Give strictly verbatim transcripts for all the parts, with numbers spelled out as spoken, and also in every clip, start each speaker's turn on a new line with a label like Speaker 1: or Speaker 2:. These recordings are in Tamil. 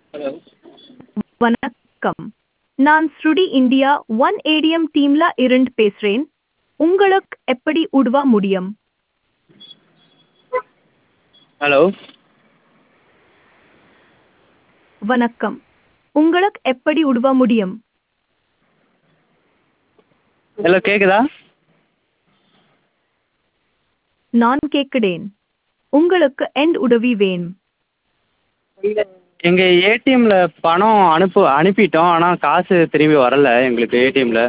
Speaker 1: ஹலோ.
Speaker 2: வணக்கம். நான் ஸ்ருடி இந்தியா ஒன் ஏடிஎம் டீம்ல இருந்து பேசுறேன். உங்களுக்கு எப்படி உதவ முடியும்?
Speaker 1: ஹலோ.
Speaker 2: வணக்கம். உங்களுக்கு எப்படி உதவ முடியும்?
Speaker 1: ஹலோ கேக்குதா?
Speaker 2: நான் கேட்கிறேன். உங்களுக்கு எந்த உதவி வேணும்?
Speaker 1: எங்கள் ஏடிஎம்ல பணம் அனுப்பு அனுப்பிட்டோம் ஆனால் காசு திரும்பி வரல எங்களுக்கு ஏடிஎம்ல.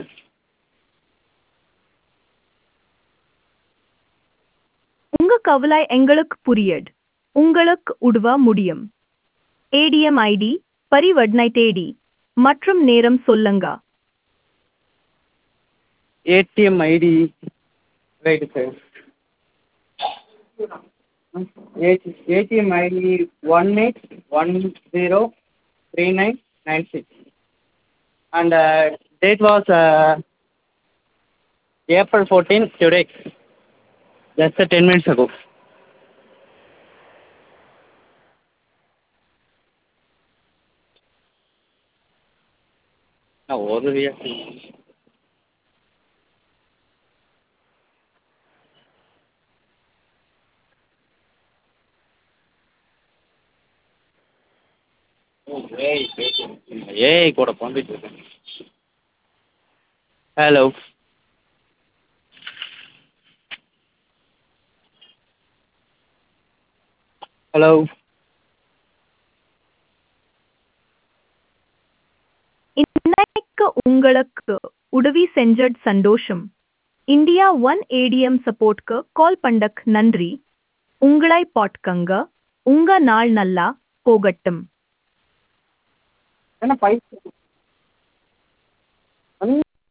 Speaker 2: உங்க கவலை எங்களுக்கு புரியுது. உங்களுக்கு உதவ முடியும். ஏடிஎம் ஐடி, பரிவர்த்தனை தேதி மற்றும் நேரம் சொல்லுங்க.
Speaker 1: ATM ID right sir. ATM ID one eight one zero three nine nine six and date was April fourteen today just ten minutes ago. நான் ஒரு ரியாக்ஷன் ஏய் ஏய் கூட வந்துட்டு இருக்கேன். ஹலோ. ஹலோ.
Speaker 2: இன்னைக்கு உங்களுக்கு உதவி செஞ்சது சந்தோஷம். இந்தியா ஒன் ஏடிஎம் சப்போர்ட்க்கு கால் பண்ணக் நன்றி. உங்களை பாட்கங்க. உங்க நாள் நல்லா போகட்டும்.
Speaker 1: என்ன பைசா